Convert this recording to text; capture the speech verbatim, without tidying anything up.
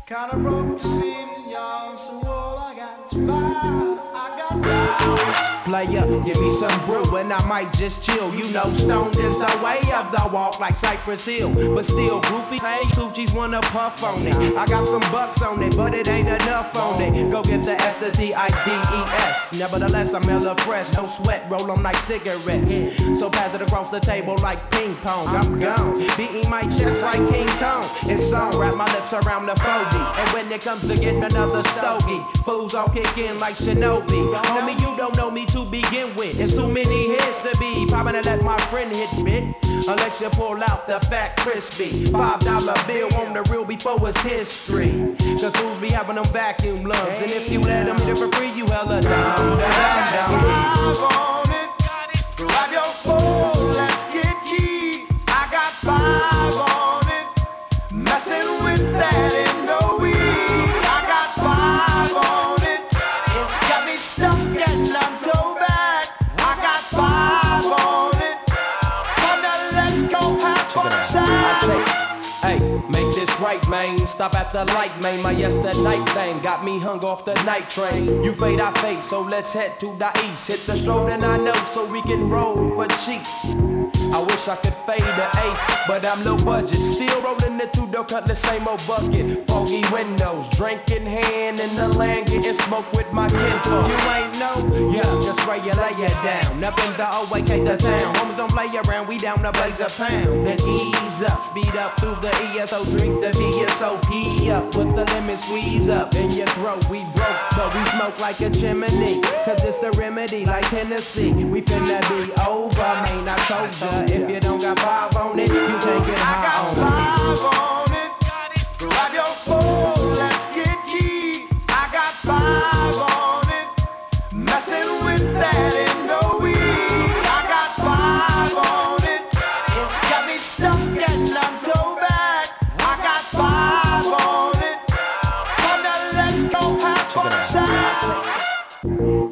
Kinda broke, you seem young, so all I got is fire. I got fire. Player, give me some brew and I might just chill. You know, stoned is the way of the walk like Cypress Hill. But still, groupies, hey, Suchis wanna puff on it. I got some bucks on it, but it ain't enough on it. Go get the S, the D, I, D, E, S. Nevertheless, I'm hella fresh, no sweat, roll 'em like cigarettes. So pass it across the table like ping pong. I'm gone, beating my chest like King Kong. It's on, wrap my lips around the fogey. And when it comes to getting another stogie, fools all kick in like Shinobi. Homie, you don't know me to begin with. It's too many hits to be popping to let my friend hit bit. Unless you pull out the fat crispy five dollar bill on the real before it's history. Cause fools be having them vacuum lungs. And if you let them hit it for free, you hella dumb. Five on it. Grab your phone, let's get ye. I got five on it. Messing with that ain't no weed. I got five on it. It's got me stuck and I'm so back. I got five on it. Come now, let's go have fun. I take, hey, make this right, man. Stop at the light, man. My yesterday thing got me hung off the night train. You fade, I fade, so let's head to the east. Hit the stroll and I know so we can roll for cheap. I wish I could fade the eight, but I'm low budget. Still rolling the two-door cutlass, same old bucket. Foggy windows, drink in hand in the land, getting smoke with my kinfolk. You ain't know? Yeah, just where you lay it down. Up in the O A K, the town. Homies don't play around, we down to blaze a pound. Then ease up, speed up through the E S O, drink the V S O P up. Put the lemon squeeze up in your throat. We broke, but we smoke like a chimney. Cause it's the remedy like Tennessee. We finna be over, man, I told ya. If you don't got five on it, you can't get high on it. I got five on it. Grab your phone, let's get ye. I got five on it. Messing with that ain't no weed. I got five on it. It's got me stuck and I'm so back. I got five on it. Come now, let's go have fun.